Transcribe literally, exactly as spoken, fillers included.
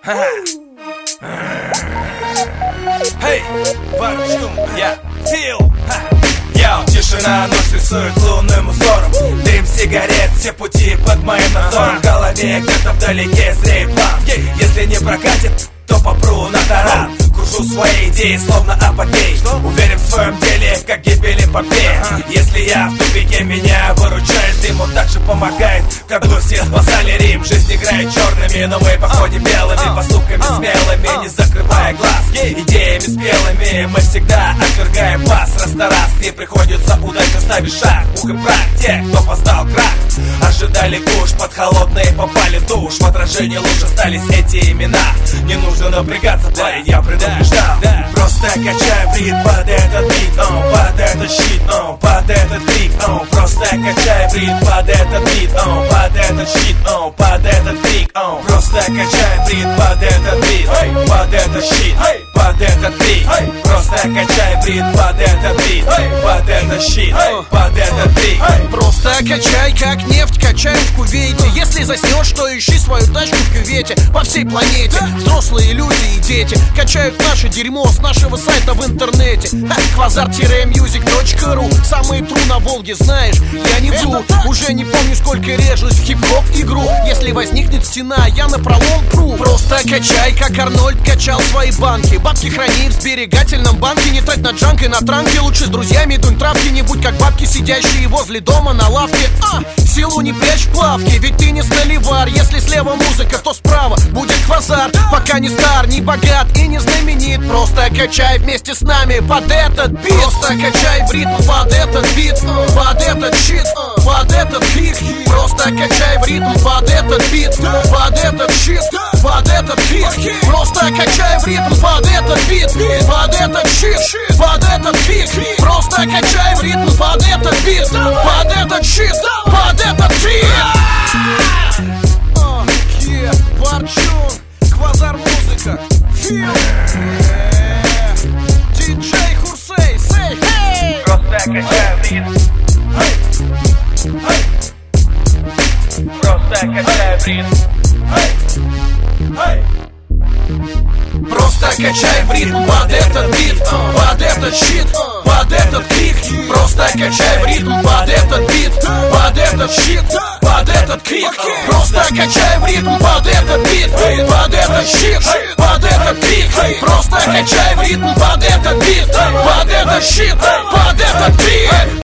Эй, Варчун, я Фил. Йоу, тишина, ночь рисует лунным узором. Дым сигарет, все пути под моим надзором. В голове где-то вдалеке зреет план. Если не прокатит, то попру на таран. Кружу свои идеи, словно апогей. Уверен в своем деле, как гибель эпопея. Если я в тупике, меня выручает дым. Он также помогает, как бы все спасали Рим. Жизнь играет черными, но мы походим белыми. Поступками смелыми, не закрывая глаз. Идеями спелыми, мы всегда отвергаем пас. Раз на раз не приходится удачно ставить шаг. Ух и прах тех, кто познал крах. Ожидали куш, под холодные попали в душ. В отражении лучше остались эти имена. Не нужно напрягаться, парень, я предупреждал. Просто качай брит под этот бит, он, под этот щит, он, под этот крик, он. Просто качай брит под этот бит, он, под этот щит, он, под этот крик, он. Просто качай брит под этот бит, под этот щит, под этот крик. Просто качай брит под этот бит, под этот щит, под этот крик. Просто качай, как нефть качаем в кувейте. Если заснешь, то ищи свою тачку в кювете. По всей планете взрослые люди и дети качают наше дерьмо с нашего сайта в интернете. Квазар-мьюзик точка ру. Самые тру на Волге, знаешь, я не вру. Уже не помню, сколько режусь в хип-хоп игру. Если возникнет стена, я на пролом пру. Просто качай, как Арнольд качал свои банки. Бабки храни в сберегательном банке. Не трать на джанк и на транке. Лучше с друзьями дунь травки. Не будь как бабки, сидящие возле дома на лавке. А, силу не прячь в плавке, ведь ты не столивар. Если слева музыка, то справа будет квазар. Пока не стар, не богат и не знаменит. Просто качай вместе с нами под этот бит. Просто качай в ритм под этот бит, под этот щит, под этот крик. Просто качай в ритм под этот бит, под этот щит, под этот крик. Просто качай в ритм под этот бит, под этот щит, под этот крик. Просто качай в ритм под этот бит, под этот щит, под этот крик. Варчун, Квазар музыка, Фил, диджей Хурсей, сей хей. Просто качай брит, просто качай брит. Просто качай в ритм под этот бит, под этот щит, под этот крик. Просто качай в ритм под этот бит, под этот щит, под этот крик. Просто качай в ритм под этот бит, под этот щит, под этот крик. Просто качай в ритм под этот бит, под этот щит, под этот крик.